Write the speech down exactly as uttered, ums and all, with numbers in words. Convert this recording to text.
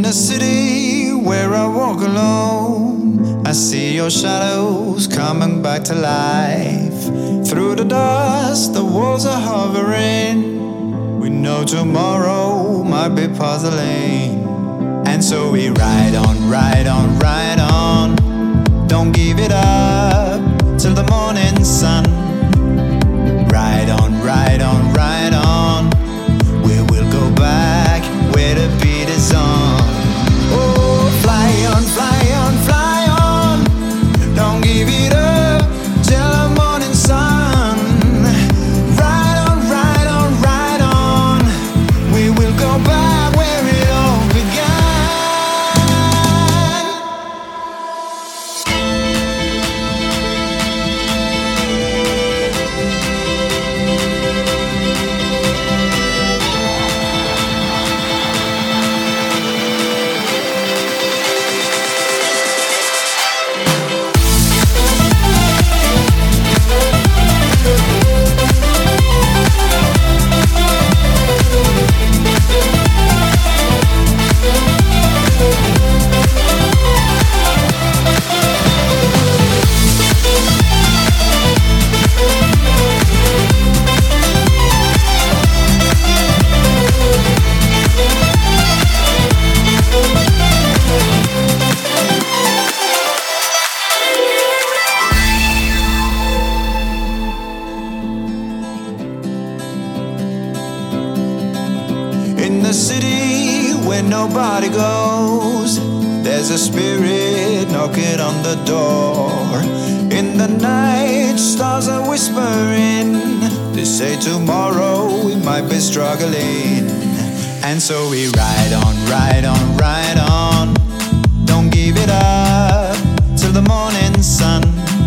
the city where I walk alone, I see your shadows coming back to life. Through the dust, the walls are hovering. We know tomorrow might be puzzling. And so we ride on, ride on, ride on. Don't give it up till the morning sun. Ride on, ride on, ride on. We will go back where the beat is on. Oh, fly on, fly on, fly on. Don't give it up till the morning sun. Ride on, ride on, ride on. We will go back where it all began. In the city where nobody goes, there's a spirit knocking on the door. In the night, stars are whispering. They say tomorrow we might be struggling. And so we ride on, ride on, ride on. Don't give it up till the morning sun.